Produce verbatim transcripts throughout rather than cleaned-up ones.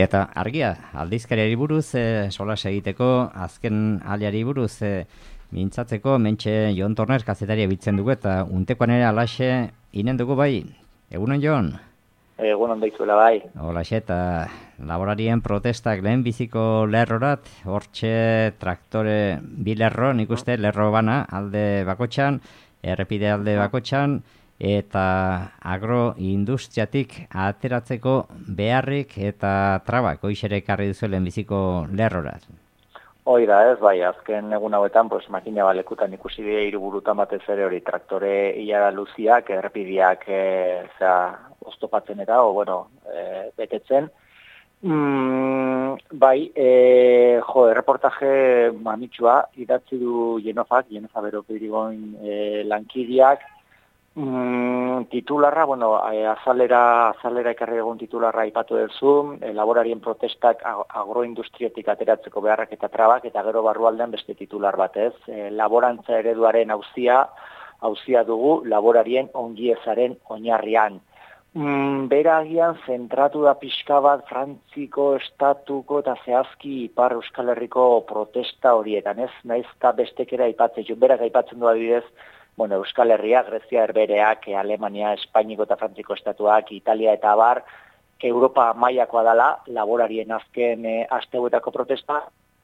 Eta argia, aldizkariari buruz, e, solas egiteko, azken aliari buruz, e, mintzatzeko, mentxe Jon Tornes kazetaria bitzen dugu, eta untekoan ere alaxe inen dugu bai. Egunon, Jon? Egunon deizuela bai. Olaxe, eta laborarien protestak lehen biziko lerrorat, hortxe traktore bi lerro, nik uste lerro bana alde bakotxan, errepide alde bakotxan, eta agroindustriatik ateratzeko beharrik eta trabak, hoixere ekarri duzu lehen biziko lerrorat. Hoi da ez, bai, azken egun hauetan, pues, makina balekutan ikusi dira hiruburutan batez ere hori traktore ilara luziak, errepideak e, zera, oztopatzen eta, o, bueno, e, betetzen. Mm, bai, e, jo, erreportaje mamitsua idatzi du Jenofak, Jenofa bero pirigoin e, lankidiak, Mm, titularra, bueno, azalera, azalera ekarri egun titularra ipatu duzu, e, laborarien protestak agroindustrietik ateratzeko beharrak eta trabak, eta gero barrualdean beste titular batez. E, laborantza ereduaren auzia, auzia dugu laborarien ongiezaren oinarrian. Mm, bera agian zentratu da pixka bat Frantziko, Estatuko eta zehazki Ipar Euskal Herriko protesta horietan, ez? Naiz eta bestekera aipatzen, jo, berak aipatzen du adibidez, bueno, Euskal Herria, Grezia Herbereak, Alemania, Espainiko eta Frantziko estatuak, Italia eta abar, Europa mailakoa dela, laborarien azken e, asteuetako protesta,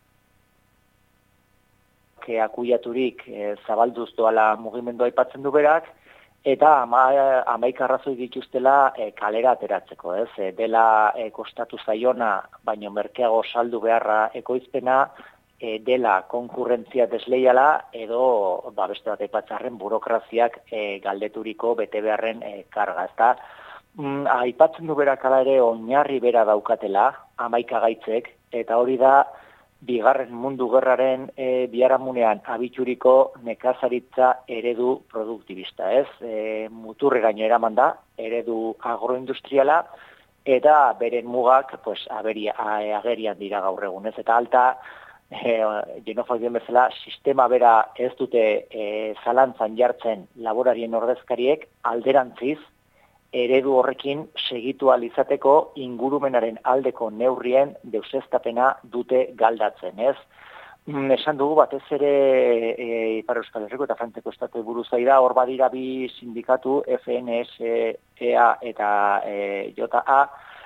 ke akuiaturik e, zabalduz doala mugimendua aipatzen du berak, eta ama, amaik arrazoi dituztela e, kalera ateratzeko, ez? E, dela e, kostatu zaiona, baino merkeago saldu beharra ekoizpena, E, dela konkurrentzia desleiala edo ba, beste bat aipatzarren burokraziak e, galdeturiko bete beharren e, karga. Ezta? Mm, aipatzen du berak ala ere oinarri bera daukatela, hamaika gaitzek, eta hori da bigarren mundu gerraren e, biharamunean abituriko nekazaritza eredu produktibista. Ez? E, muturreraino eraman da, eredu agroindustriala, eta beren mugak pues, aberia, agerian dira gaur egun. Ez? Eta alta, E, Jenofak dien bezala, sistema bera ez dute e, zalantzan jartzen laborarien ordezkariek, alderantziz, eredu horrekin segitu alizateko ingurumenaren aldeko neurrien deuseztapena dute galdatzen, ez? Mm, esan dugu batez ere e, Ipar Euskal Herriko eta Frantzeko estatu buruzai da, hor badira bi sindikatu, F N S E A eta e, J A,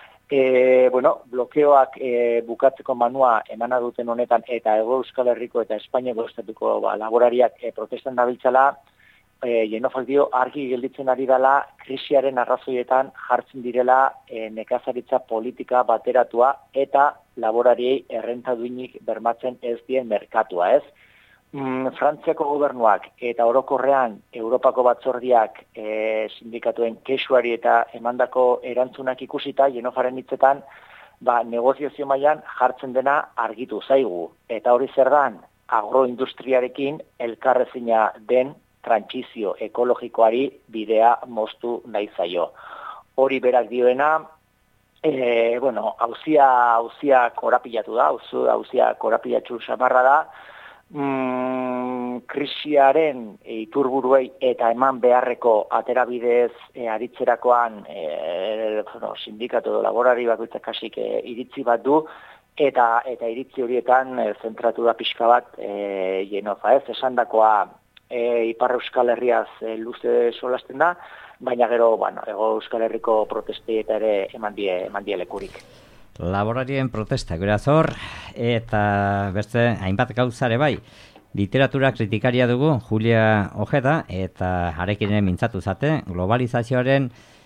E, bueno, blokeoak e, bukatzeko manua emana duten honetan eta Hego Euskal Herriko eta Espainiako estatuko ba, laborariak e, protestan dabiltzala, e, Jenofak dio argi gelditzen ari dela krisiaren arrazoietan jartzen direla e, nekazaritza politika bateratua eta laborariei errenta duinik bermatzen ez dien merkatua, ez? Mm, Frantziako gobernuak eta orokorrean Europako batzordiak e, sindikatuen kexuari eta emandako erantzunak ikusita, Jenofaren hitzetan, ba, negoziazio mailan jartzen dena argitu zaigu. Eta hori zer dan, agroindustriarekin elkarrezina den trantsizio ekologikoari bidea moztu nahi zaio. Hori berak dioena, e, bueno, hauzia, hauzia korapilatu da, hauzia korapilatxu samarra da, Mm, krisiaren e, iturburuei eta eman beharreko aterabidez e, aritzerakoan e, bueno, sindikatu edo laborari bakoitzak kasik e, iritzi bat du eta eta iritzi horietan e, zentratu da pixka bat e, Jenofa, ez? Esandakoa e, Ipar Euskal Herriaz e, luze solasten da, baina gero, bueno, Hego Euskal Herriko protestei eta ere eman die, eman die lekurik. Laborarien protesta beraz hor, eta beste hainbat gauzare bai. Literatura kritikaria dugu Julia Ojeda, eta harekin ere mintzatu zate, globalizazioaren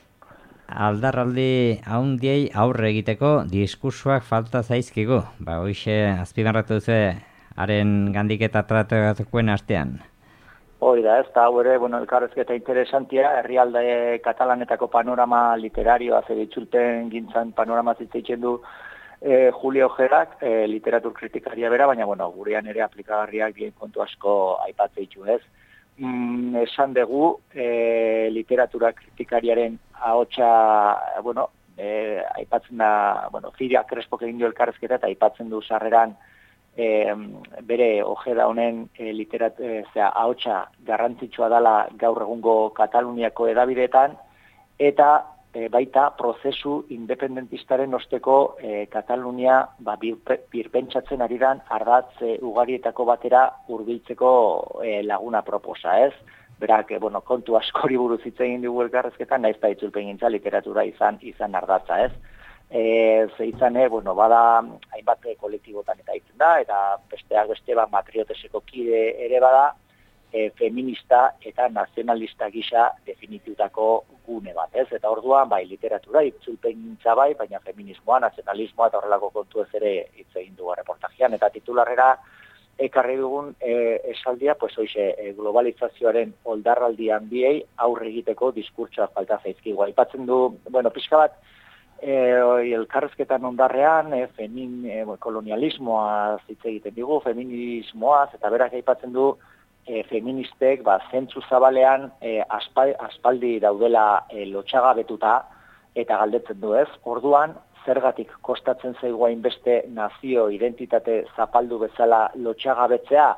aldarraldi haundiei aurre egiteko diskursoak falta zaizkigu. Ba, hoixe azpimarratu duzu haren gandik eta tratatukoen astean. Hori da, ez da, hau ere, bueno, elkarrezketa interesantia, herrialde katalanetako panorama literarioa zeditzulten gintzan panorama zitzeitzen du e, Julio Ojedak, e, literatur kritikaria bera, baina, bueno, gurean ere aplikagarriak bien kontu asko aipatzeitu, ez? Mm, esan dugu, e, literatura kritikariaren ahotsa, bueno, e, aipatzen da, bueno, Firia Crespok egin du elkarrezketa eta aipatzen du sarreran E, bere Ojeda honen e, literat, e, zera, ahotsa garrantzitsua dela gaur egungo Kataluniako edabideetan, eta e, baita prozesu independentistaren osteko e, Katalunia ba, birpentsatzen ari dan ardatz e, ugarietako batera hurbiltzeko e, laguna proposa, ez? Berak, e, bueno, kontu askori buruz hitz egin dugu elkarrezketan, naiz eta itzulpen gintza literatura izan izan ardatza, ez? E, ze izan, e, bueno, bada hainbat kolektibotan eta hitzen da, eta besteak beste ba, matrioteseko kide ere bada, E, feminista eta nazionalista gisa definitutako gune bat, ez? Eta orduan, bai, literatura, itzulpengintza bai, baina feminismoa, nazionalismoa eta horrelako kontu ez ere hitz egin dugu reportajean, eta titularrera ekarri dugun e, esaldia, pues hoize, e, globalizazioaren oldarraldi handiei aurre egiteko diskurtsoa falta zaizkigu. Aipatzen du, bueno, pixka bat, e, elkarrezketan ondarrean, e, femin, e, kolonialismoa hitz egiten digu, feminismoaz, eta berak aipatzen du, E, feministek ba, zentzu zabalean e, aspaldi daudela e, lotxagabetuta eta galdetzen du ez. Orduan, zergatik kostatzen zaigu hainbeste nazio identitate zapaldu bezala lotxagabetzea,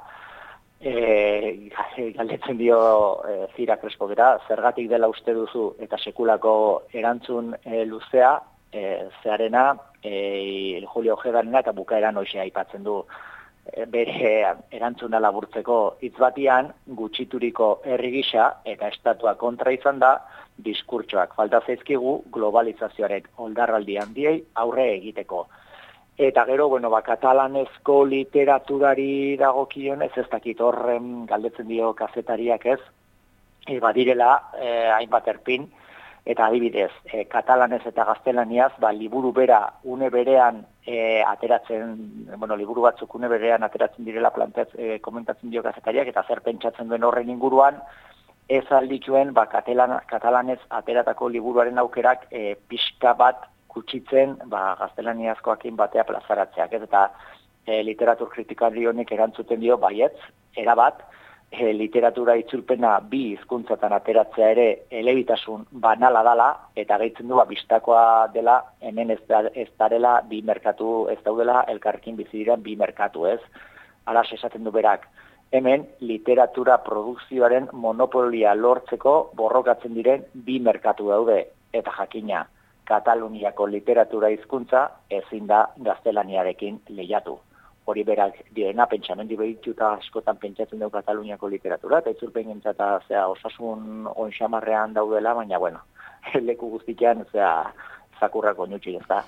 e, galdetzen dio e, Zira Crespo bera, zergatik dela uste duzu eta sekulako erantzun e, luzea, e, zearena, e, Julio Ojedarena eta bukaeran hoxe aipatzen du bere erantzuna laburtzeko hitz batian gutxituriko herri gisa eta estatua kontra izan da diskurtsoak falta zaizkigu globalizazioaren oldarraldi handiei aurre egiteko. Eta gero, bueno, ba, katalanezko literaturari dagokionez, ez dakit horren galdetzen dio kazetariak ez, e, badirela eh, hainbat erpin, eta adibidez, e, katalanez eta gaztelaniaz, ba, liburu bera une berean e, ateratzen, bueno, liburu batzuk une berean ateratzen direla plantez, e, komentatzen dio kazetariak, eta zer pentsatzen duen horren inguruan, ez aldituen, ba, katalan, katalanez ateratako liburuaren aukerak e, pixka bat kutsitzen, ba, gaztelaniazkoakin batea plazaratzeak, ez? Eta e, literatur kritikari honek erantzuten dio, baietz, erabat, E, literatura itzulpena bi hizkuntzatan ateratzea ere elebitasun banala dala, eta gehitzen du bistakoa dela hemen ez, da, ez darela bi merkatu, ez daudela elkarrekin bizi diren bi merkatu, ez? Alas esaten du berak, hemen literatura produkzioaren monopolia lortzeko borrokatzen diren bi merkatu daude, eta jakina, Kataluniako literatura hizkuntza ezin da gaztelaniarekin lehiatu. Hori berak direna, pentsamendi behituta askotan pentsatzen dugu Kataluniako literatura, eta itzulpen gintza eta zera, osasun onxamarrean daudela, baina, bueno, leku guztikean, zera, zakurrako nutxik ez da.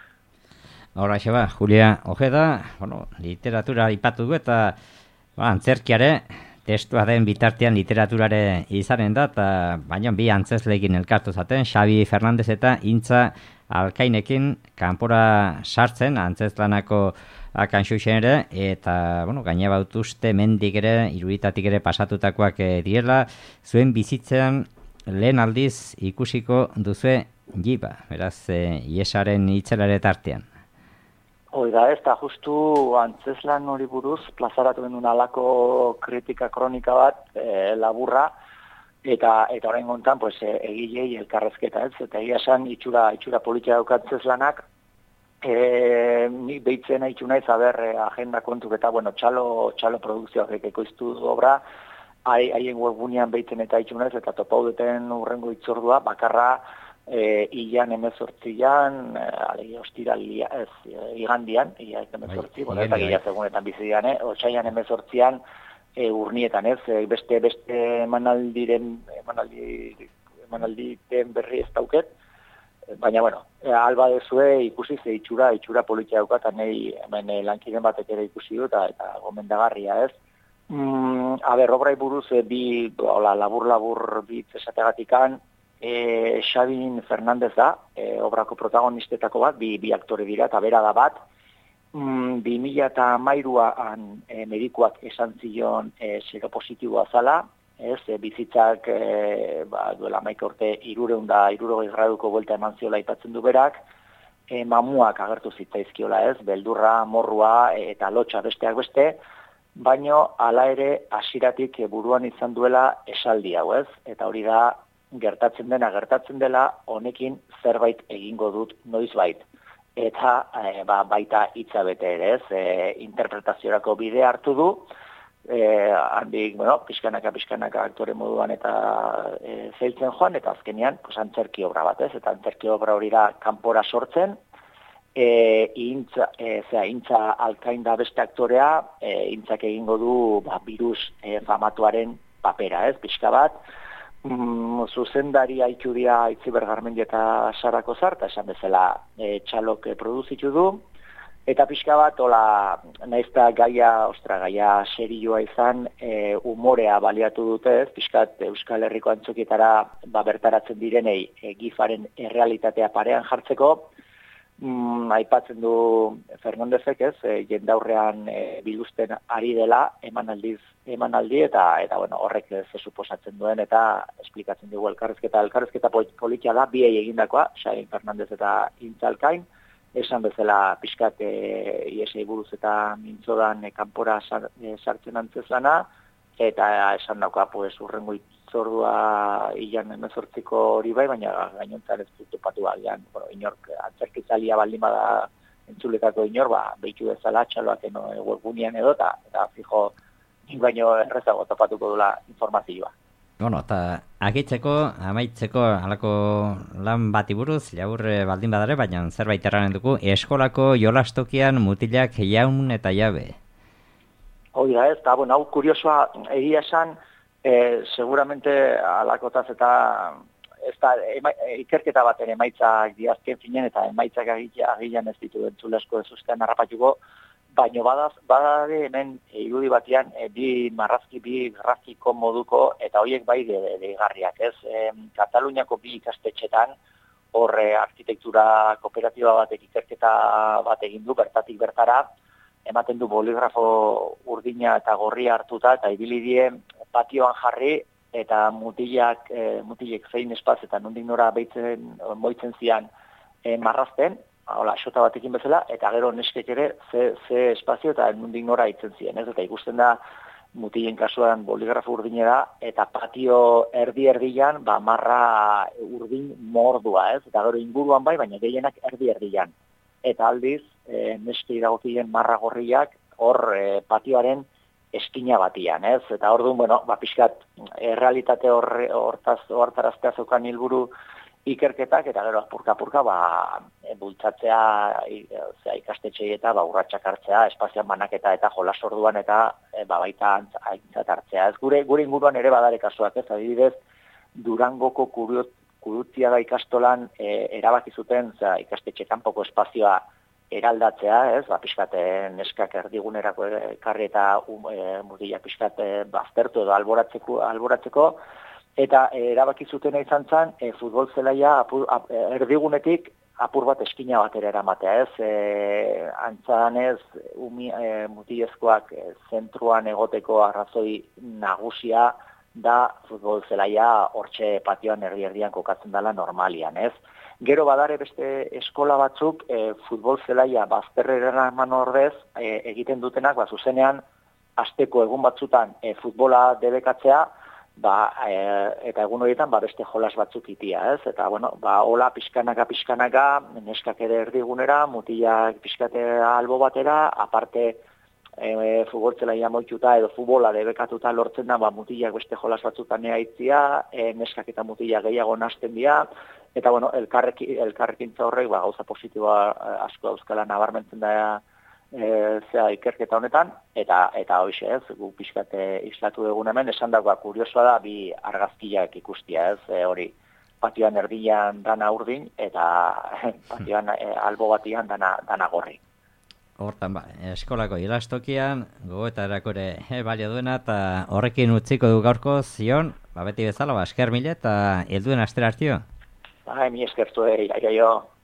Hora, ba, Julia Ojeda, bueno, literatura ipatu du eta ba, antzerkiare, testua den bitartean literaturare izanen da, eta baina bi antzesleekin elkartu zaten, Xabi Fernandez eta Intza Alkainekin kanpora sartzen, antzeslanako akanxuxen ere, eta, bueno, gaina bautuzte mendik ere, iruditatik ere pasatutakoak e, direla, zuen bizitzean lehen aldiz ikusiko duzue jiba, beraz, e, iesaren itzelare tartean. Hoi da, ez da, justu antzeslan hori buruz, plazaratu genuen alako kritika kronika bat, e, laburra, eta eta orain gontan, pues, e, egilei elkarrezketa, ez, eta egia esan itxura, itxura politia daukat antzeslanak, E, ni behitzen haitxu naiz, aber, agenda kontuk eta, bueno, txalo, txalo produkzioak ekoiztu obra, haien webgunean behitzen eta haitxu naiz, eta topaudeten urrengo itzordua, bakarra, e, ilan emezortzian, e, ostiralia, ez, e, igandian, ilan emezortzi, bueno, eta gila segunetan bizidian, eh? Otsaian emezortzian, e, urnietan, ez, e, beste, beste emanaldiren, emanaldi, emanalditen berri ez dauket, baina, bueno, alba dezue ikusi ze itxura, itxura politia daukat, eta nahi hemen lankiden batek ere ikusi du, eta, eta gomendagarria, ez. Mm, a ber, obrai buruz, e, bi, hola, labur-labur bitz esategatikan, e, Xabin Fernandez da, e, obrako protagonistetako bat, bi, bi aktore dira, eta bera da bat, mm, bi mila eta mairuan e, medikuak esan zion e, seropositiboa zala, ez, e, bizitzak e, ba, duela maika urte irureun da irurogei graduko buelta eman ziola aipatzen du berak, e, mamuak agertu zitzaizkiola, ez, beldurra, morrua e, eta lotxa besteak beste, baino hala ere hasiratik e, buruan izan duela esaldi hau, ez, eta hori da gertatzen dena gertatzen dela, honekin zerbait egingo dut noizbait. Eta e, ba, baita hitza bete ere, ez, e, interpretaziorako bide hartu du, E, handik, bueno, pixkanaka, pixkanaka aktore moduan eta e, zeiltzen joan, eta azkenean, pues, antzerki obra bat, ez? Eta antzerki obra hori da kanpora sortzen, e, intza, e, zera, intza alkain da beste aktorea, e, intzak egingo du ba, virus e, famatuaren papera, ez? Pixka bat, mm, zuzendari haitu dira Itziber Garmendi eta Sarako Zarta, esan bezala e, txalok e, produzitu du, eta pixka bat, hola, naizta gaia, ostra, gaia serioa izan, e, umorea baliatu dute, ez, pixkat Euskal Herriko antzokietara ba, bertaratzen direnei e, gifaren errealitatea parean jartzeko, mm, aipatzen du Fernandezek, ez, e, jendaurrean e, biluzten ari dela, emanaldiz, emanaldi, eta, eta bueno, horrek ze suposatzen duen, eta esplikatzen dugu elkarrezketa, elkarrezketa politia da, biei egindakoa, Xain Fernandez eta Intzalkain, esan bezala pixkat e, iesei buruz eta mintzodan e, kanpora sar, e, sartzen antzezlana, eta esan dauka, pues, urrengo itzordua ilan emezortziko hori bai, baina gainontzan ez dut topatu bagian, bueno, inork antzerkitzalia baldin bada entzuletako inor, ba, behitu bezala txaloak eno e, webgunean edo, eta, eta fijo, baino errezago topatuko dula informazioa. Bueno, eta agitzeko, amaitzeko halako lan bati buruz, jaurre baldin badare, baina zerbait erranen dugu, eskolako jolastokian mutilak jaun eta jabe. Hoi da ez, eta bueno, hau kuriosoa egia esan, e, seguramente halakotaz eta ez da, ema, ikerketa baten emaitzak diazken finen, eta emaitzak agilan ez ditu entzulesko ez ustean harrapatuko, baina badaz, badare hemen irudi batean e, bi marrazki, bi grafiko moduko, eta horiek bai deigarriak, ez? E, Kataluniako bi ikastetxetan, horre arkitektura kooperatiba batek ikerketa bat egin du, bertatik bertara, ematen du boligrafo urdina eta gorria hartuta, eta ibili die patioan jarri, eta mutilak, e, mutilek zein espaz, eta nondik nora behitzen, moitzen zian e, marrazten, hola, xota batekin bezala, eta gero neskek ere ze, ze espazio eta nondik nora itzen ziren, ez? Eta ikusten da mutilen kasuan boligrafo urdine da, eta patio erdi-erdian, ba, marra urdin mordua, ez? Eta gero inguruan bai, baina gehienak erdi-erdian. Eta aldiz, e, neske iragokien marra gorriak, hor e, patioaren eskina batian, ez? Eta hor duen, bueno, ba, pixkat, errealitate hortaz, hortaraztea zeukan hilburu ikerketak, eta gero apurka-apurka ba, e, bultzatzea e, ikastetxei eta ba, urratxak hartzea, espazioan banaketa eta jolas orduan eta e, ba, baita aintzat hartzea. Ez gure, gure inguruan ere badare kasuak, ez adibidez, Durangoko Kurutiaga ikastolan e, erabaki zuten za, ikastetxe kanpoko espazioa eraldatzea, ez, ba, pixkate neskak erdigunerako ekarri eta um, e, mutilak pixkate baztertu edo alboratzeko, alboratzeko, eta e, erabaki zutena izan zen, e, futbol zelaia apur, ap, erdigunetik apur bat eskina batera eramatea, ez? E, antzan ez, umi, e, mutilezkoak e, zentruan egoteko arrazoi nagusia da futbol zelaia hortxe patioan erdi-erdian kokatzen dela normalian, ez? Gero badare beste eskola batzuk e, futbol zelaia bazterrera eman ordez e, egiten dutenak, ba, zuzenean, asteko egun batzutan e, futbola debekatzea, ba, e, eta egun horietan ba, beste jolas batzuk itia, ez? Eta, bueno, ba, hola pixkanaka, pixkanaka, neskak ere erdigunera, mutilak pixkate albo batera, aparte e, futboltzela jamoituta edo futbola debekatuta lortzen da, ba, mutilak beste jolas batzutan eaitzia, e, neskak eta mutilak gehiago nahasten dira, eta, bueno, elkarrekin, elkarrekintza horrek, ba, gauza positiboa asko dauzkala nabarmentzen da, E, zera ikerketa honetan, eta eta hoxe ez, gu pixkate islatu egun hemen, esan dagoa kuriosoa da, bi argazkiak ikustia ez, e, hori patioan erdian dana urdin, eta patioan e, albo batian dana, dana gorri. Hortan ba, eskolako ilastokian, gogoetarako ere e, balio duena, eta horrekin utziko du gaurko zion, ba, beti bezala, ba, esker mile, eta helduen astera hartio. Ba, mi eskertu, e, aio, aio.